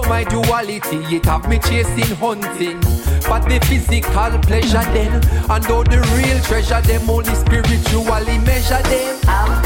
my duality, it have me chasing hunting. But the physical pleasure then, and though the real treasure them only spiritually measure them.